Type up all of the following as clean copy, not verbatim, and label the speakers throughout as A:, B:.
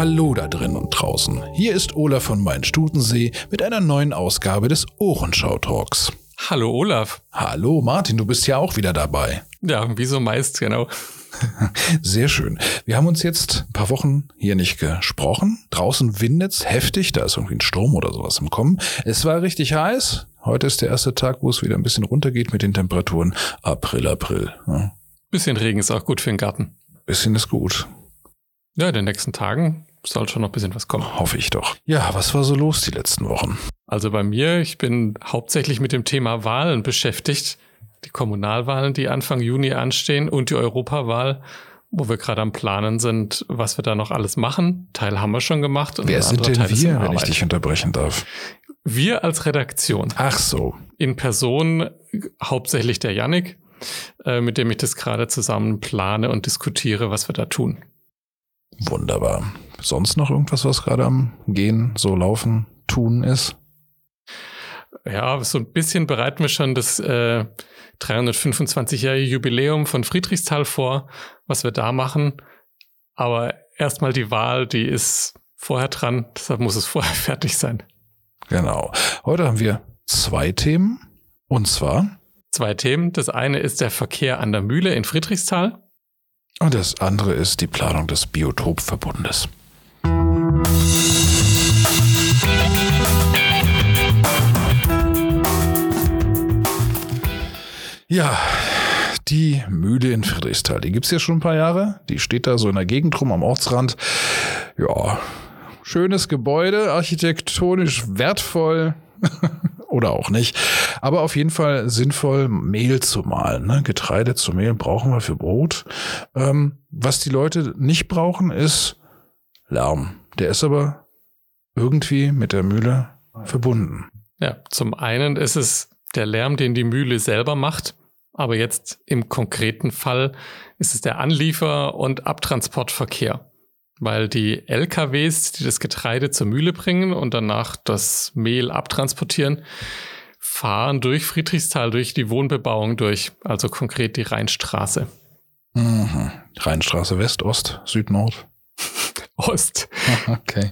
A: Hallo da drin und draußen. Hier ist Olaf von Main-Stutensee mit einer neuen Ausgabe des Ohrenschau-Talks.
B: Hallo Olaf.
A: Hallo Martin, du bist ja auch wieder dabei.
B: Ja, wie so meist, genau.
A: Sehr schön. Wir haben uns jetzt ein paar Wochen hier nicht gesprochen. Draußen windet's heftig, da ist irgendwie ein Sturm oder sowas im Kommen. Es war richtig heiß. Heute ist der erste Tag, wo es wieder ein bisschen runtergeht mit den Temperaturen. April. Ja.
B: Bisschen Regen ist auch gut für den Garten.
A: Bisschen ist gut.
B: Ja, in den nächsten Tagen soll schon noch ein bisschen was kommen.
A: Hoffe ich doch. Ja, was war so los die letzten Wochen?
B: Also bei mir, ich bin hauptsächlich mit dem Thema Wahlen beschäftigt. Die Kommunalwahlen, die Anfang Juni anstehen und die Europawahl, wo wir gerade am Planen sind, was wir da noch alles machen. Teil haben wir schon gemacht. Und
A: wer sind denn wir, wenn ich dich unterbrechen darf?
B: Wir als Redaktion.
A: Ach so.
B: In Person hauptsächlich der Yannick, mit dem ich das gerade zusammen plane und diskutiere, was wir da tun.
A: Wunderbar. Sonst noch irgendwas, was gerade am Gehen, so laufen, tun ist?
B: Ja, so ein bisschen bereiten wir schon das 325-jährige Jubiläum von Friedrichsthal vor, was wir da machen. Aber erstmal die Wahl, die ist vorher dran, deshalb muss es vorher fertig sein.
A: Genau. Heute haben wir 2 Themen, und zwar
B: 2 Themen. Das eine ist der Verkehr an der Mühle in Friedrichsthal.
A: Und das andere ist die Planung des Biotopverbundes. Ja, die Mühle in Friedrichsthal, die gibt's ja schon ein paar Jahre. Die steht da so in der Gegend rum am Ortsrand. Ja, schönes Gebäude, architektonisch wertvoll. Oder auch nicht. Aber auf jeden Fall sinnvoll, Mehl zu mahlen. Ne? Getreide zu mehlen brauchen wir für Brot. Was die Leute nicht brauchen, ist Lärm. Der ist aber irgendwie mit der Mühle verbunden.
B: Ja, zum einen ist es der Lärm, den die Mühle selber macht. Aber jetzt im konkreten Fall ist es der Anliefer- und Abtransportverkehr. Weil die LKWs, die das Getreide zur Mühle bringen und danach das Mehl abtransportieren, fahren durch Friedrichsthal, durch die Wohnbebauung durch, also konkret die Rheinstraße.
A: Mhm. Rheinstraße West, Ost, Süd, Nord?
B: Ost.
A: Okay.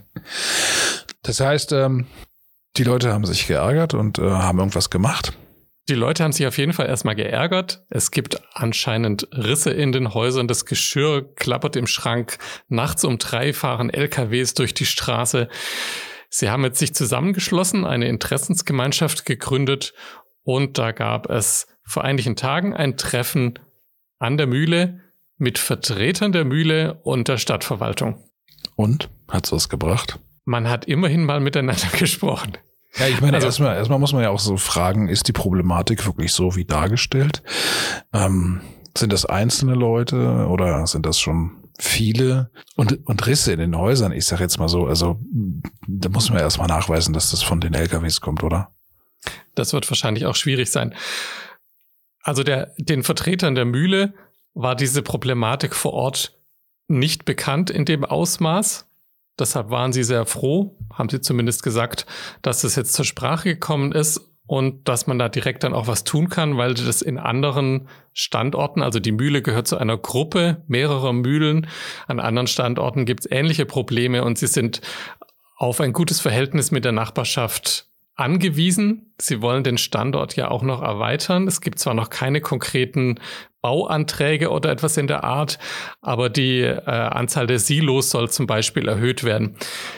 A: Das heißt, die Leute haben sich geärgert und haben irgendwas gemacht?
B: Die Leute haben sich auf jeden Fall erstmal geärgert. Es gibt anscheinend Risse in den Häusern, das Geschirr klappert im Schrank. Nachts um 3 fahren LKWs durch die Straße. Sie haben jetzt sich zusammengeschlossen, eine Interessensgemeinschaft gegründet und da gab es vor einigen Tagen ein Treffen an der Mühle mit Vertretern der Mühle und der Stadtverwaltung.
A: Und? Hat's was gebracht? Man
B: hat immerhin mal miteinander gesprochen.
A: Ja, ich meine, erstmal muss man ja auch so fragen, ist die Problematik wirklich so wie dargestellt? Sind das einzelne Leute oder sind das schon viele? Und Risse in den Häusern, ich sag jetzt mal so, also da muss man erstmal nachweisen, dass das von den LKWs kommt, oder?
B: Das wird wahrscheinlich auch schwierig sein. Also den Vertretern der Mühle war diese Problematik vor Ort nicht bekannt in dem Ausmaß. Deshalb waren sie sehr froh, haben sie zumindest gesagt, dass es jetzt zur Sprache gekommen ist und dass man da direkt dann auch was tun kann, weil das in anderen Standorten, also die Mühle gehört zu einer Gruppe mehrerer Mühlen, an anderen Standorten gibt es ähnliche Probleme und sie sind auf ein gutes Verhältnis mit der Nachbarschaft angewiesen. Sie wollen den Standort ja auch noch erweitern. Es gibt zwar noch keine konkreten Bauanträge oder etwas in der Art, aber die Anzahl der Silos soll zum Beispiel erhöht werden.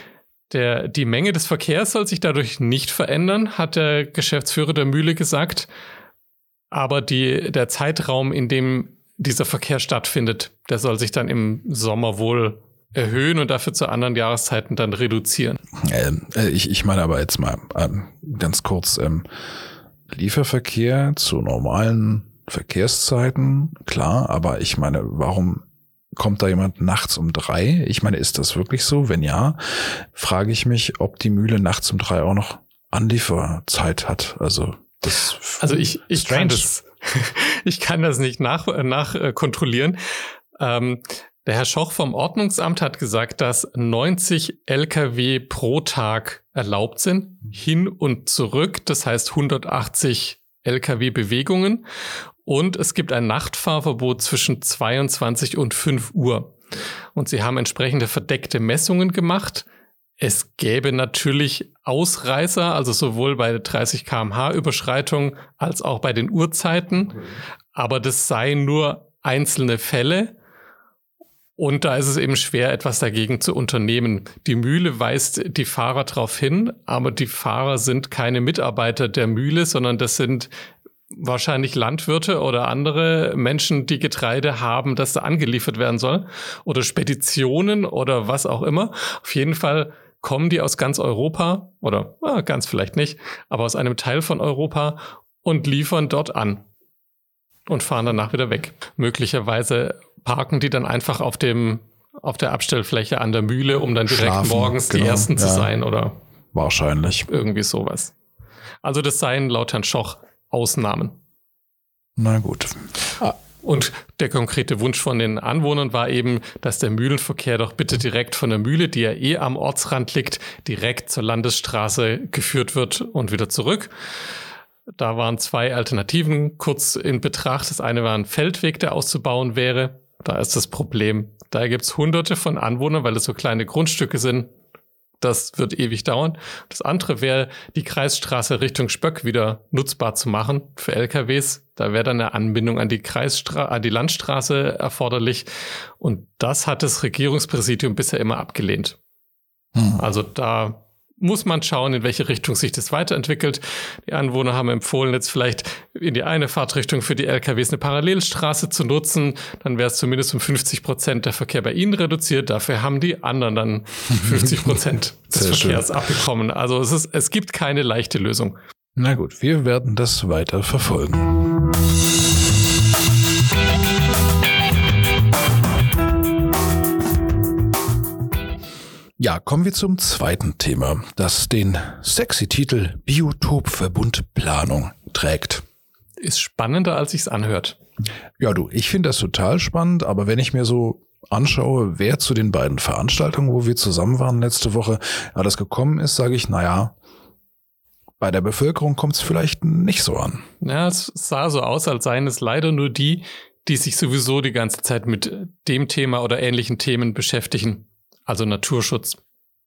B: Die Menge des Verkehrs soll sich dadurch nicht verändern, hat der Geschäftsführer der Mühle gesagt. Aber der Zeitraum, in dem dieser Verkehr stattfindet, der soll sich dann im Sommer wohl erhöhen und dafür zu anderen Jahreszeiten dann reduzieren.
A: Ich meine aber jetzt mal ganz kurz, Lieferverkehr zu normalen Verkehrszeiten, klar, aber ich meine, warum kommt da jemand nachts um 3? Ich meine, ist das wirklich so? Wenn ja, frage ich mich, ob die Mühle nachts um 3 auch noch Anlieferzeit hat. Also
B: ich kann das nicht kontrollieren. Der Herr Schoch vom Ordnungsamt hat gesagt, dass 90 Lkw pro Tag erlaubt sind, hin und zurück. Das heißt 180 Lkw-Bewegungen. Und es gibt ein Nachtfahrverbot zwischen 22 und 5 Uhr. Und sie haben entsprechende verdeckte Messungen gemacht. Es gäbe natürlich Ausreißer, also sowohl bei 30 km/h Überschreitung als auch bei den Uhrzeiten. Aber das seien nur einzelne Fälle. Und da ist es eben schwer, etwas dagegen zu unternehmen. Die Mühle weist die Fahrer darauf hin, aber die Fahrer sind keine Mitarbeiter der Mühle, sondern das sind wahrscheinlich Landwirte oder andere Menschen, die Getreide haben, das da angeliefert werden soll. Oder Speditionen oder was auch immer. Auf jeden Fall kommen die aus ganz Europa oder ganz vielleicht nicht, aber aus einem Teil von Europa und liefern dort an und fahren danach wieder weg. Möglicherweise parken die dann einfach auf der Abstellfläche an der Mühle, um dann direkt
A: Schlafen,
B: morgens die Ersten zu sein oder
A: wahrscheinlich
B: irgendwie sowas. Also das seien laut Herrn Schoch Ausnahmen.
A: Na gut.
B: Und der konkrete Wunsch von den Anwohnern war eben, dass der Mühlenverkehr doch bitte direkt von der Mühle, die ja am Ortsrand liegt, direkt zur Landesstraße geführt wird und wieder zurück. Da waren 2 Alternativen kurz in Betracht. Das eine war ein Feldweg, der auszubauen wäre. Da ist das Problem. Da gibt es Hunderte von Anwohnern, weil es so kleine Grundstücke sind. Das wird ewig dauern. Das andere wäre, die Kreisstraße Richtung Spöck wieder nutzbar zu machen für LKWs. Da wäre dann eine Anbindung an die Landstraße erforderlich. Und das hat das Regierungspräsidium bisher immer abgelehnt. Also da muss man schauen, in welche Richtung sich das weiterentwickelt. Die Anwohner haben empfohlen, jetzt vielleicht in die eine Fahrtrichtung für die LKWs eine Parallelstraße zu nutzen. Dann wäre es zumindest um 50% der Verkehr bei ihnen reduziert. Dafür haben die anderen dann 50% des Verkehrs abbekommen. Also es gibt keine leichte Lösung.
A: Na gut, wir werden das weiter verfolgen. Ja, kommen wir zum zweiten Thema, das den sexy Titel Biotopverbundplanung trägt.
B: Ist spannender, als sich's anhört.
A: Ja, ich finde das total spannend, aber wenn ich mir so anschaue, wer zu den beiden Veranstaltungen, wo wir zusammen waren letzte Woche, alles gekommen ist, sage ich, bei der Bevölkerung kommt es vielleicht nicht so an.
B: Ja, es sah so aus, als seien es leider nur die sich sowieso die ganze Zeit mit dem Thema oder ähnlichen Themen beschäftigen. Also Naturschutz.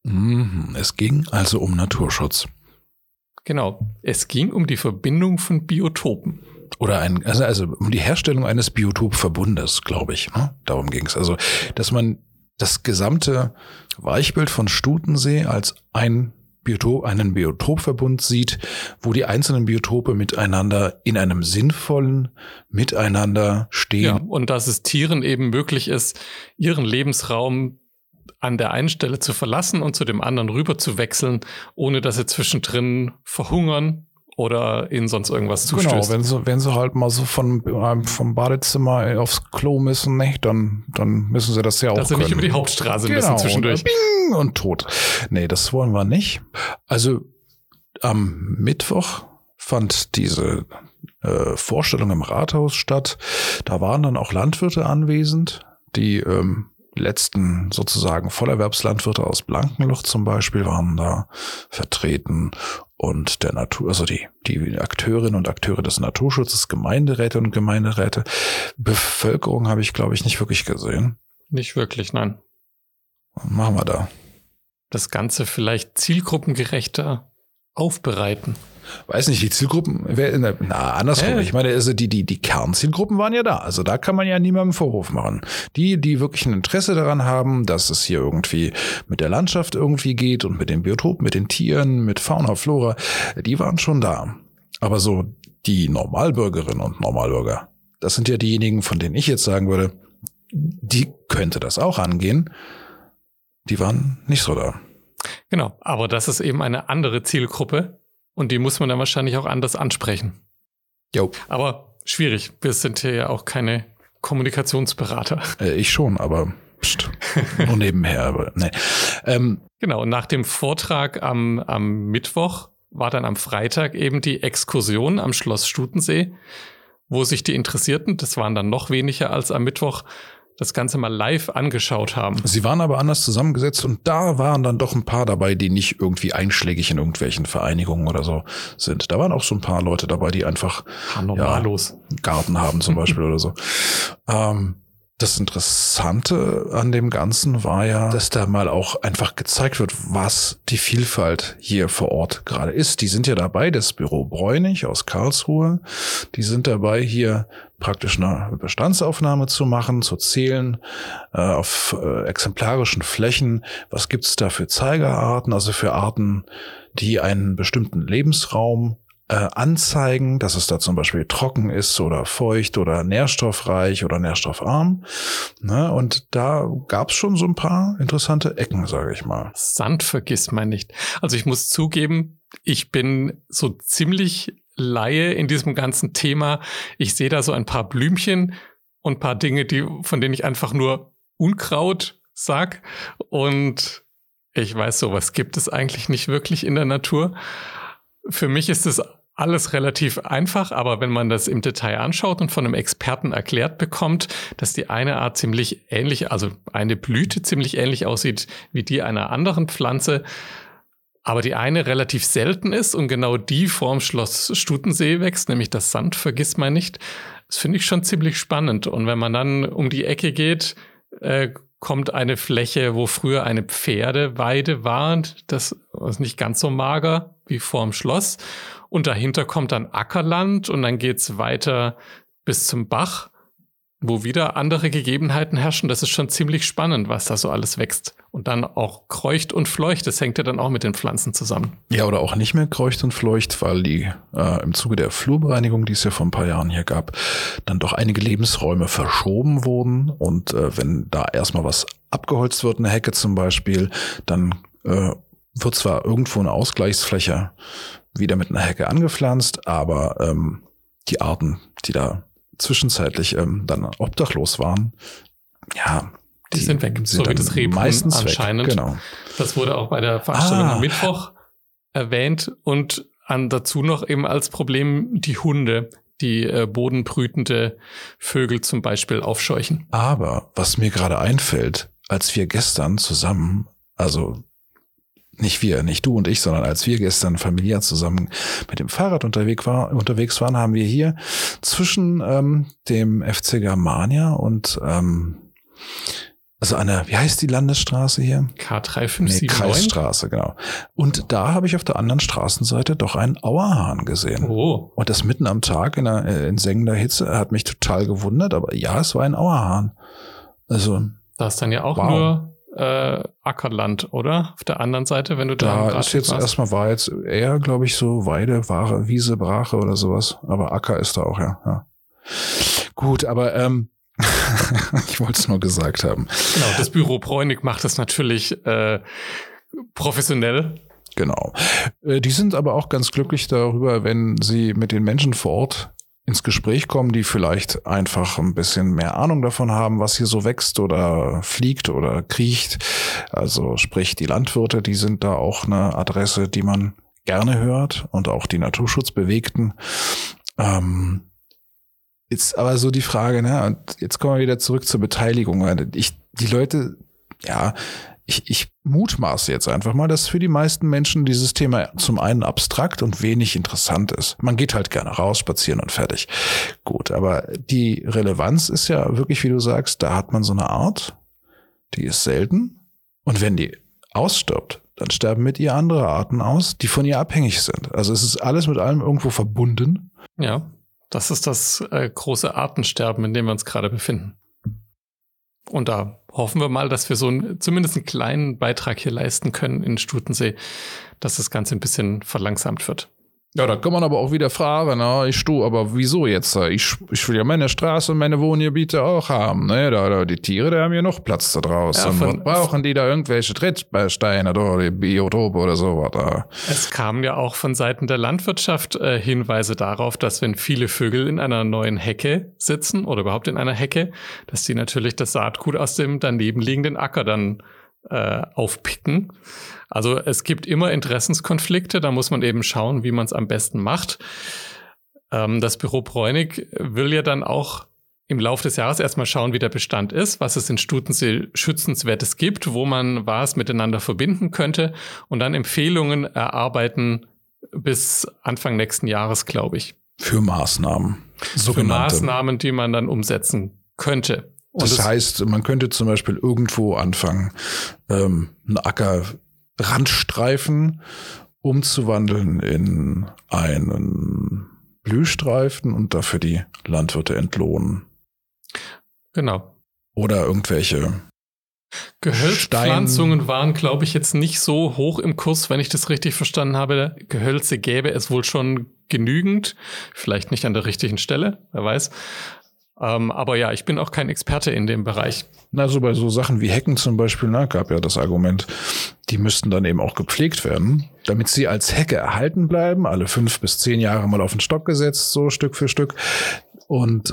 A: Es ging also um Naturschutz.
B: Genau. Es ging um die Verbindung von Biotopen.
A: Oder also um die Herstellung eines Biotopverbundes, glaube ich. Ne? Darum ging es. Also, dass man das gesamte Weichbild von Stutensee als einen Biotopverbund sieht, wo die einzelnen Biotope miteinander in einem sinnvollen Miteinander stehen.
B: Ja, und dass es Tieren eben möglich ist, ihren Lebensraum an der einen Stelle zu verlassen und zu dem anderen rüber zu wechseln, ohne dass sie zwischendrin verhungern oder ihnen sonst irgendwas zustößt.
A: Genau, wenn sie halt mal so vom Badezimmer aufs Klo müssen, nicht, dann müssen sie das ja auch können.
B: Dass sie nicht über die Hauptstraße müssen zwischendurch.
A: Bing, und tot. Nee, das wollen wir nicht. Also am Mittwoch fand diese Vorstellung im Rathaus statt. Da waren dann auch Landwirte anwesend, die letzten sozusagen Vollerwerbslandwirte aus Blankenloch zum Beispiel waren da vertreten und der die Akteurinnen und Akteure des Naturschutzes, Gemeinderäte und Gemeinderäte. Bevölkerung habe ich, glaube ich, nicht wirklich gesehen.
B: Nicht wirklich, nein.
A: Was machen wir da?
B: Das Ganze vielleicht zielgruppengerechter aufbereiten.
A: Weiß nicht, die Zielgruppen, andersrum. Ich meine, also die Kernzielgruppen waren ja da. Also da kann man ja niemandem Vorwurf machen. Die wirklich ein Interesse daran haben, dass es hier irgendwie mit der Landschaft irgendwie geht und mit dem Biotop, mit den Tieren, mit Fauna, Flora, die waren schon da. Aber so die Normalbürgerinnen und Normalbürger, das sind ja diejenigen, von denen ich jetzt sagen würde, die könnte das auch angehen. Die waren nicht so da.
B: Genau, aber das ist eben eine andere Zielgruppe. Und die muss man dann wahrscheinlich auch anders ansprechen.
A: Jo.
B: Aber schwierig. Wir sind hier ja auch keine Kommunikationsberater.
A: Ich schon, aber nur nebenher. Aber nee.
B: Genau, nach dem Vortrag am Mittwoch war dann am Freitag eben die Exkursion am Schloss Stutensee, wo sich die Interessierten, das waren dann noch weniger als am Mittwoch, das Ganze mal live angeschaut haben.
A: Sie waren aber anders zusammengesetzt und da waren dann doch ein paar dabei, die nicht irgendwie einschlägig in irgendwelchen Vereinigungen oder so sind. Da waren auch so ein paar Leute dabei, die einfach
B: normallos
A: Garten haben zum Beispiel oder so. Das Interessante an dem Ganzen war ja, dass da mal auch einfach gezeigt wird, was die Vielfalt hier vor Ort gerade ist. Die sind ja dabei, das Büro Bräunig aus Karlsruhe, die sind dabei, hier praktisch eine Bestandsaufnahme zu machen, zu zählen auf exemplarischen Flächen. Was gibt's da für Zeigerarten, also für Arten, die einen bestimmten Lebensraum anzeigen, dass es da zum Beispiel trocken ist oder feucht oder nährstoffreich oder nährstoffarm. Ne? Und da gab's schon so ein paar interessante Ecken, sage ich mal.
B: Sand vergisst man nicht. Also ich muss zugeben, ich bin so ziemlich Laie in diesem ganzen Thema. Ich sehe da so ein paar Blümchen und ein paar Dinge, von denen ich einfach nur Unkraut sag. Und ich weiß, sowas gibt es eigentlich nicht wirklich in der Natur. Für mich ist es alles relativ einfach, aber wenn man das im Detail anschaut und von einem Experten erklärt bekommt, dass die eine Art ziemlich ähnlich, also eine Blüte ziemlich ähnlich aussieht wie die einer anderen Pflanze, aber die eine relativ selten ist und genau die vorm Schloss Stutensee wächst, nämlich das Sand vergisst man nicht, das finde ich schon ziemlich spannend. Und wenn man dann um die Ecke geht, kommt eine Fläche, wo früher eine Pferdeweide war, das ist nicht ganz so mager wie vorm Schloss. Und dahinter kommt dann Ackerland und dann geht's weiter bis zum Bach, wo wieder andere Gegebenheiten herrschen. Das ist schon ziemlich spannend, was da so alles wächst. Und dann auch kreucht und fleucht, das hängt ja dann auch mit den Pflanzen zusammen.
A: Ja, oder auch nicht mehr kreucht und fleucht, weil die im Zuge der Flurbereinigung, die es ja vor ein paar Jahren hier gab, dann doch einige Lebensräume verschoben wurden. Und wenn da erstmal was abgeholzt wird, eine Hecke zum Beispiel, dann wird zwar irgendwo eine Ausgleichsfläche wieder mit einer Hecke angepflanzt, aber die Arten, die da zwischenzeitlich dann obdachlos waren, ja,
B: die sind weg, so wie das Rebhuhn
A: meistens
B: anscheinend.
A: Weg. Genau.
B: Das wurde auch bei der Veranstaltung am Mittwoch erwähnt und dazu noch eben als Problem die Hunde, die bodenbrütende Vögel zum Beispiel aufscheuchen.
A: Aber was mir gerade einfällt, als wir gestern zusammen, also nicht wir, nicht du und ich, sondern als wir gestern familiär zusammen mit dem Fahrrad unterwegs waren, haben wir hier zwischen dem FC Germania und also wie heißt die Landesstraße hier?
B: K3579?
A: Nee, Kreisstraße, genau. Und da habe ich auf der anderen Straßenseite doch einen Auerhahn gesehen.
B: Oh.
A: Und das mitten am Tag in sengender Hitze hat mich total gewundert, aber ja, es war ein Auerhahn. Also
B: da ist dann ja auch nur Ackerland, oder? Auf der anderen Seite, wenn du
A: da ist jetzt war jetzt eher, glaube ich, so Weide, Ware, Wiese, Brache oder sowas. Aber Acker ist da auch, ja. Gut, aber ich wollte es nur gesagt haben.
B: Genau, das Büro Bräunig macht das natürlich professionell.
A: Genau. Die sind aber auch ganz glücklich darüber, wenn sie mit den Menschen vor Ort ins Gespräch kommen, die vielleicht einfach ein bisschen mehr Ahnung davon haben, was hier so wächst oder fliegt oder kriecht. Also sprich, die Landwirte, die sind da auch eine Adresse, die man gerne hört, und auch die Naturschutzbewegten. Jetzt aber so die Frage, ne, und jetzt kommen wir wieder zurück zur Beteiligung. Die Leute, ja, ich mutmaße jetzt einfach mal, dass für die meisten Menschen dieses Thema zum einen abstrakt und wenig interessant ist. Man geht halt gerne raus, spazieren und fertig. Gut, aber die Relevanz ist ja wirklich, wie du sagst, da hat man so eine Art, die ist selten. Und wenn die ausstirbt, dann sterben mit ihr andere Arten aus, die von ihr abhängig sind. Also es ist alles mit allem irgendwo verbunden.
B: Ja, das ist das große Artensterben, in dem wir uns gerade befinden. Und da hoffen wir mal, dass wir zumindest einen kleinen Beitrag hier leisten können in Stutensee, dass das Ganze ein bisschen verlangsamt wird.
A: Ja, da kann man aber auch wieder fragen, aber wieso jetzt? Ich will ja meine Straße und meine Wohngebiete auch haben. Ne? Die Tiere, die haben ja noch Platz da draußen. Ja, brauchen die da irgendwelche Trittsteine oder Biotope oder sowas?
B: Es kamen ja auch von Seiten der Landwirtschaft Hinweise darauf, dass wenn viele Vögel in einer neuen Hecke sitzen oder überhaupt in einer Hecke, dass die natürlich das Saatgut aus dem daneben liegenden Acker dann aufpicken. Also es gibt immer Interessenskonflikte, da muss man eben schauen, wie man es am besten macht. Das Büro Bräunig will ja dann auch im Laufe des Jahres erstmal schauen, wie der Bestand ist, was es in Stutensee Schützenswertes gibt, wo man was miteinander verbinden könnte und dann Empfehlungen erarbeiten bis Anfang nächsten Jahres, glaube ich.
A: Für Maßnahmen.
B: Für Maßnahmen, die man dann umsetzen könnte.
A: Das heißt, man könnte zum Beispiel irgendwo anfangen, einen Ackerrandstreifen umzuwandeln in einen Blühstreifen und dafür die Landwirte entlohnen.
B: Genau.
A: Oder irgendwelche
B: Gehölzpflanzungen waren, glaube ich, jetzt nicht so hoch im Kurs, wenn ich das richtig verstanden habe. Gehölze gäbe es wohl schon genügend. Vielleicht nicht an der richtigen Stelle, wer weiß. Aber ja, ich bin auch kein Experte in dem Bereich.
A: Also bei so Sachen wie Hecken zum Beispiel, gab ja das Argument, die müssten dann eben auch gepflegt werden, damit sie als Hecke erhalten bleiben, alle 5 bis 10 Jahre mal auf den Stock gesetzt, so Stück für Stück. Und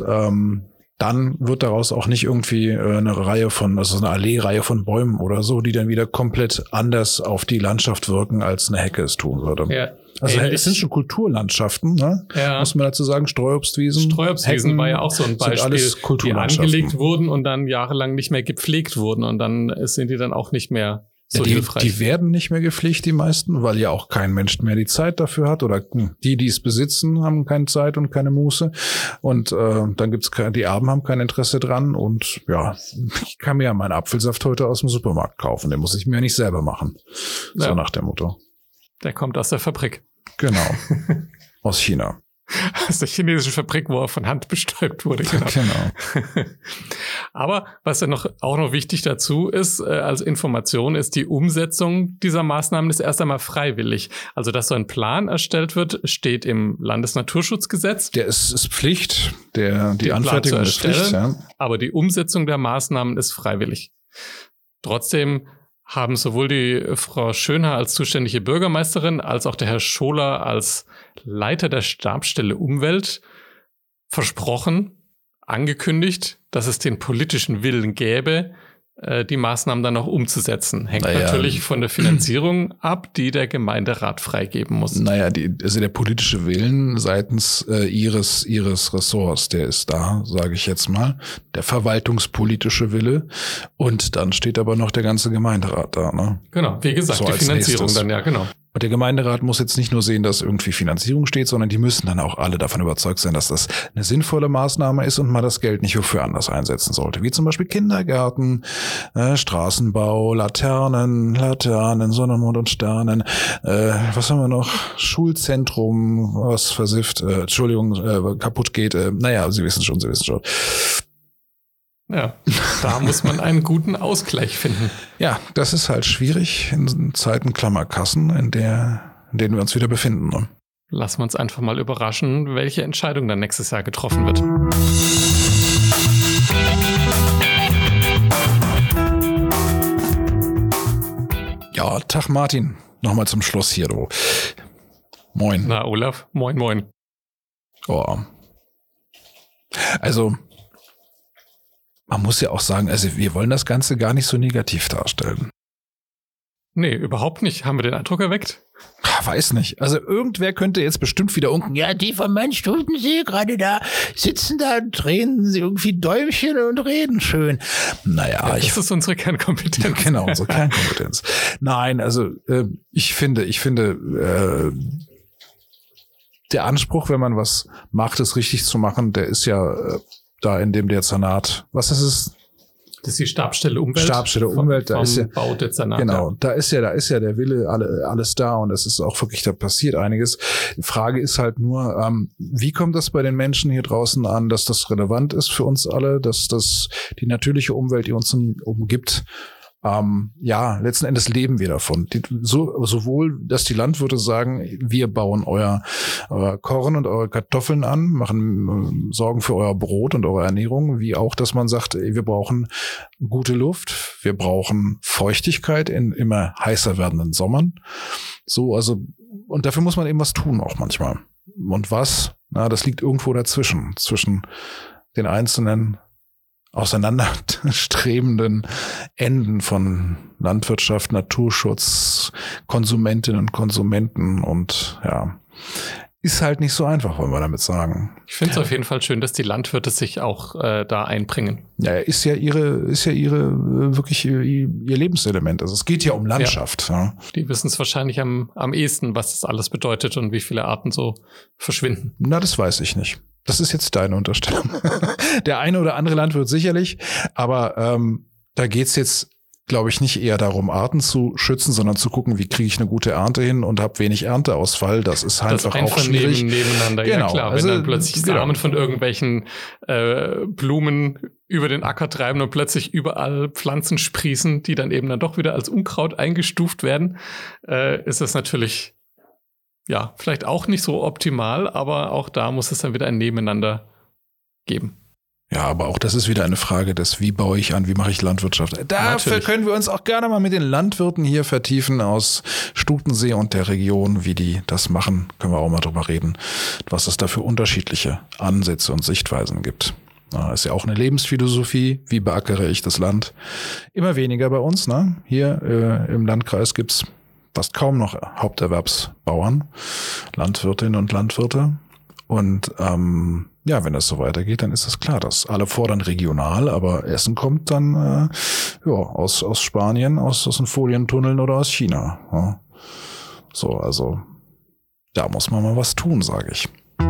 A: dann wird daraus auch nicht irgendwie eine Allee-Reihe von Bäumen oder so, die dann wieder komplett anders auf die Landschaft wirken, als eine Hecke es tun würde.
B: Ja,
A: also es sind schon Kulturlandschaften, ne?
B: Ja.
A: Muss man dazu sagen, Streuobstwiesen.
B: Streuobstwiesen
A: Hecken
B: war ja auch so ein Beispiel,
A: alles
B: die angelegt wurden und dann jahrelang nicht mehr gepflegt wurden und dann sind die dann auch nicht mehr so hilfreich.
A: Die werden nicht mehr gepflegt, die meisten, weil ja auch kein Mensch mehr die Zeit dafür hat oder die es besitzen, haben keine Zeit und keine Muße und dann gibt's die Erben haben kein Interesse dran und ja, ich kann mir ja meinen Apfelsaft heute aus dem Supermarkt kaufen, den muss ich mir ja nicht selber machen, so nach dem Motto.
B: Der kommt aus der Fabrik.
A: Genau, aus China.
B: Aus der chinesischen Fabrik, wo er von Hand bestäubt wurde. Genau. Aber was ja auch noch wichtig dazu ist, als Information, ist die Umsetzung dieser Maßnahmen ist erst einmal freiwillig. Also, dass so ein Plan erstellt wird, steht im Landesnaturschutzgesetz.
A: Der ist Pflicht, die Anfertigung ist Pflicht. Ja.
B: Aber die Umsetzung der Maßnahmen ist freiwillig. Trotzdem haben sowohl die Frau Schönherr als zuständige Bürgermeisterin als auch der Herr Scholer als Leiter der Stabsstelle Umwelt versprochen, angekündigt, dass es den politischen Willen gäbe, die Maßnahmen dann auch umzusetzen. Hängt natürlich von der Finanzierung ab, die der Gemeinderat freigeben muss.
A: Also der politische Willen seitens ihres Ressorts, der ist da, sage ich jetzt mal, der verwaltungspolitische Wille. Und dann steht aber noch der ganze Gemeinderat da. Ne?
B: Genau, wie gesagt, so die Finanzierung dann, ja, genau.
A: Und der Gemeinderat muss jetzt nicht nur sehen, dass irgendwie Finanzierung steht, sondern die müssen dann auch alle davon überzeugt sein, dass das eine sinnvolle Maßnahme ist und man das Geld nicht wofür anders einsetzen sollte. Wie zum Beispiel Kindergärten, Straßenbau, Laternen, Sonne, Mond und Sternen, was haben wir noch? Schulzentrum, was versifft, kaputt geht. Sie wissen schon.
B: Ja, da muss man einen guten Ausgleich finden.
A: Ja, das ist halt schwierig in Zeiten Klammerkassen, in denen wir uns wieder befinden. Ne?
B: Lassen wir uns einfach mal überraschen, welche Entscheidung dann nächstes Jahr getroffen wird.
A: Ja, Tag Martin. Nochmal zum Schluss hier, du. Moin.
B: Na, Olaf, moin.
A: Oh. Also, man muss ja auch sagen, also wir wollen das Ganze gar nicht so negativ darstellen.
B: Nee, überhaupt nicht. Haben wir den Eindruck erweckt?
A: Weiß nicht. Also irgendwer könnte jetzt bestimmt wieder unken. Ja, die vom Main-Stutensee gerade da sitzen da und drehen sie irgendwie Däumchen und reden schön. Naja,
B: das ist unsere Kernkompetenz.
A: Genau, unsere Kernkompetenz. Nein, also ich finde, der Anspruch, wenn man was macht, es richtig zu machen, der ist ja da in dem Dezernat. Was ist es?
B: Das ist die Stabsstelle Umwelt.
A: Stabsstelle Umwelt, da ist ja
B: Baudezernat.
A: Genau, da ist ja der Wille alles da und es ist auch wirklich, da passiert einiges. Die Frage ist halt nur, wie kommt das bei den Menschen hier draußen an, dass das relevant ist für uns alle, dass das die natürliche Umwelt, die uns umgibt, letzten Endes leben wir davon. Sowohl, dass die Landwirte sagen, wir bauen euer Korn und eure Kartoffeln an, sorgen für euer Brot und eure Ernährung, wie auch, dass man sagt, wir brauchen gute Luft, wir brauchen Feuchtigkeit in immer heißer werdenden Sommern. So, also, und dafür muss man eben was tun auch manchmal. Und was? Das liegt irgendwo dazwischen, zwischen den einzelnen auseinanderstrebenden Enden von Landwirtschaft, Naturschutz, Konsumentinnen und Konsumenten und ja, ist halt nicht so einfach, wollen wir damit sagen.
B: Ich finde es auf jeden Fall schön, dass die Landwirte sich auch da einbringen.
A: Ja, ist ja ihre wirklich ihr Lebenselement. Also es geht ja um Landschaft. Ja.
B: Die wissen es wahrscheinlich am ehesten, was das alles bedeutet und wie viele Arten so verschwinden.
A: Das weiß ich nicht. Das ist jetzt deine Unterstellung. Der eine oder andere Landwirt sicherlich, aber da geht's jetzt, glaube ich, nicht eher darum, Arten zu schützen, sondern zu gucken, wie kriege ich eine gute Ernte hin und habe wenig Ernteausfall. Das ist halt
B: das
A: auch schwierig.
B: Nebeneinander,
A: genau.
B: Ja klar.
A: Also,
B: wenn dann plötzlich Samen von irgendwelchen Blumen über den Acker treiben und plötzlich überall Pflanzen sprießen, die dann eben dann doch wieder als Unkraut eingestuft werden, ist das natürlich ja vielleicht auch nicht so optimal, aber auch da muss es dann wieder ein Nebeneinander geben.
A: Ja, aber auch das ist wieder eine Frage des, wie baue ich an, wie mache ich Landwirtschaft. Dafür können wir uns auch gerne mal mit den Landwirten hier vertiefen aus Stutensee und der Region, wie die das machen. Können wir auch mal drüber reden, was es da für unterschiedliche Ansätze und Sichtweisen gibt. Ist ja auch eine Lebensphilosophie, wie beackere ich das Land. Immer weniger bei uns, ne? Hier im Landkreis gibt's fast kaum noch Haupterwerbsbauern, Landwirtinnen und Landwirte. Und ja, wenn das so weitergeht, dann ist es klar, dass alle fordern regional, aber Essen kommt dann aus Spanien, aus den Folientunneln oder aus China. Ja. So, also da muss man mal was tun, sage ich.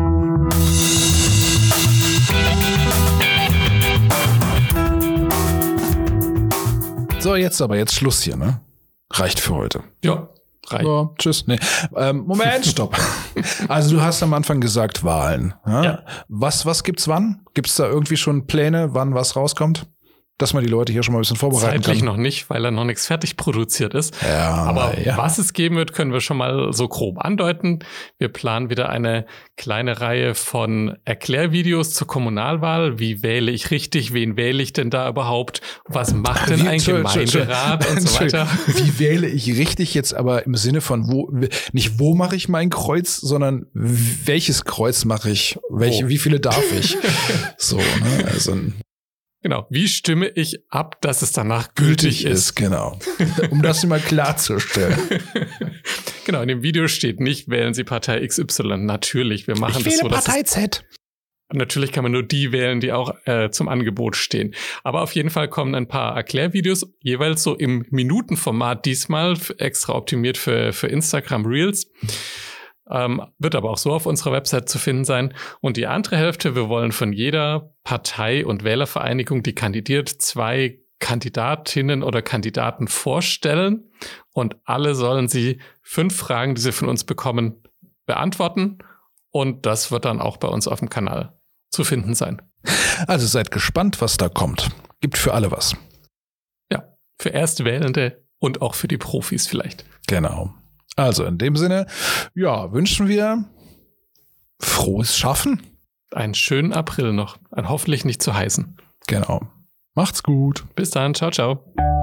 A: So, jetzt Schluss hier, ne? Reicht für heute.
B: Ja.
A: Ja, tschüss. Nee. Moment, stopp. Also du hast am Anfang gesagt Wahlen. Ja? Was gibt's wann? Gibt's da irgendwie schon Pläne, wann was rauskommt? Dass man die Leute hier schon mal ein bisschen vorbereiten
B: Zeitlich
A: kann?
B: noch nicht, weil da noch nichts fertig produziert ist.
A: Ja,
B: aber was es geben wird, können wir schon mal so grob andeuten. Wir planen wieder eine kleine Reihe von Erklärvideos zur Kommunalwahl. Wie wähle ich richtig? Wen wähle ich denn da überhaupt? Was macht denn ein Gemeinderat und so weiter?
A: Wie wähle ich richtig jetzt aber im Sinne von wo mache ich mein Kreuz, sondern welches Kreuz mache ich? Wie viele darf ich? So, ne? Also
B: genau. Wie stimme ich ab, dass es danach gültig ist?
A: Genau. Um das mal klarzustellen.
B: Genau. In dem Video steht nicht, wählen Sie Partei XY. Natürlich. Wir machen
A: ich
B: das
A: wähle
B: so.
A: Partei Z.
B: Natürlich kann man nur die wählen, die auch zum Angebot stehen. Aber auf jeden Fall kommen ein paar Erklärvideos, jeweils so im Minutenformat diesmal, extra optimiert für Instagram Reels. Wird aber auch so auf unserer Website zu finden sein. Und die andere Hälfte, wir wollen von jeder Partei und Wählervereinigung, die kandidiert, 2 Kandidatinnen oder Kandidaten vorstellen. Und alle sollen sie 5 Fragen, die sie von uns bekommen, beantworten. Und das wird dann auch bei uns auf dem Kanal zu finden sein.
A: Also seid gespannt, was da kommt. Gibt für alle was.
B: Ja, für Erstwählende und auch für die Profis vielleicht.
A: Genau. Also in dem Sinne, ja, wünschen wir frohes Schaffen.
B: Einen schönen April noch. Einen hoffentlich nicht zu heißen.
A: Genau. Macht's gut.
B: Bis dann. Ciao, ciao.